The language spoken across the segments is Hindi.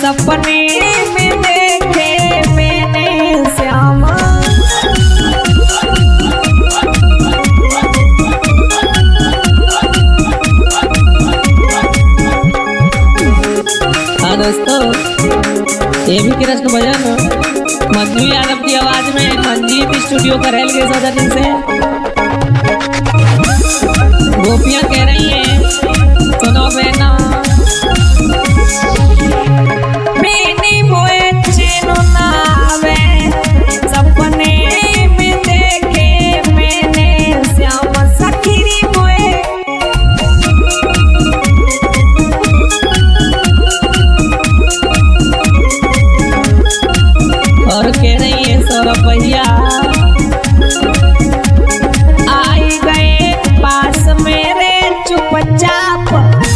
सपने में देखे मैंने श्यामा। हाँ दोस्तों, ये भी कृष्ण भजन मंजू यादव की आवाज में मंजीत स्टूडियो करेल के सदर से गोपियां कह रही हैं, सुनो बेना। मैंने मोए चैन ना आवे, सपने में देखे मैंने श्याम सखीरी मोए। और कह रही है सौरभ भैया, आई गए पास मेरे चुपचाप,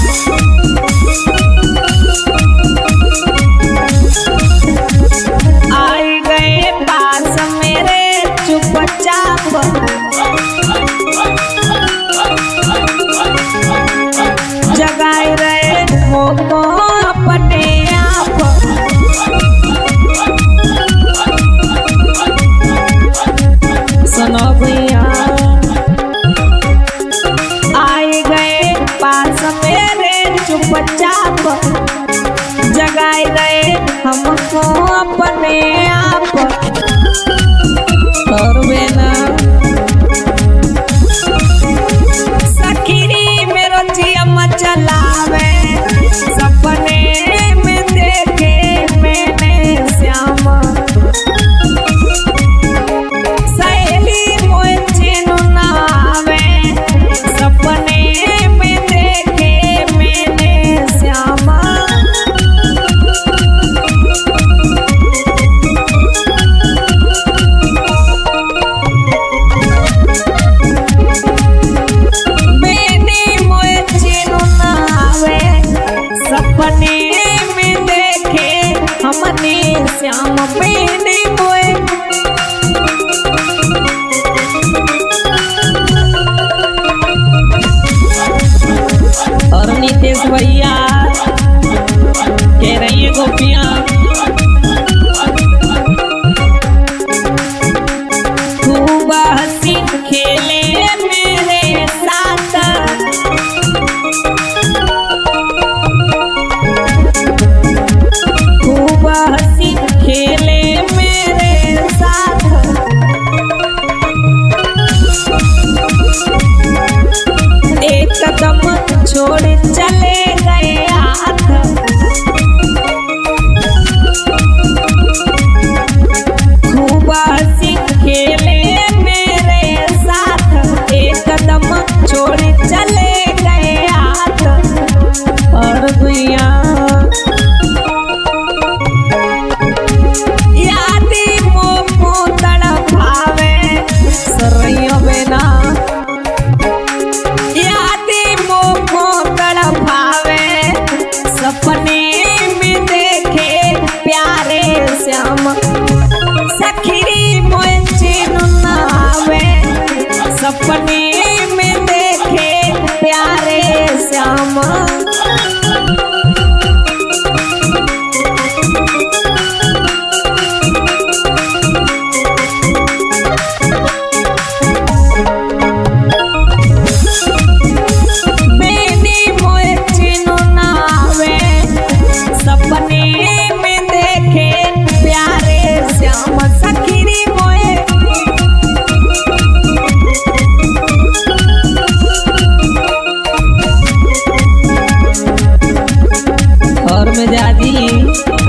आई गए पास मेरे चुपचाप। जगाए रहे मोको अपने आप, सुनो भैया। आए गए पास मेरे चुपचाप, जगाए गए हमको अपने आप। और बेना सखीरी मेरो जियम चलावे, सपने में देखे मैंने श्याम। सपने में देखे मैंने श्यामा। मैंने मोए चैन ना आवे, सपने में देखे हमने श्याम। मैंने मोए और नीतीश भैया कह रही है गोपियां, खूब हंसी खेले मेरे साथ, खूब हंसी खेले मेरे साथ। एक कदम छोड़ चले गए हाथ, खूब हंसी खेले मेरे साथ। एक कदम छोड़ चले गए हाथ। और भैया यादी मोको तड़पावे, सरैया बेना सपने में देखे प्यारे श्याम। सखीरी मोए चैन ना आवे, सपने में देखे प्यारे श्याम। और मैं जादी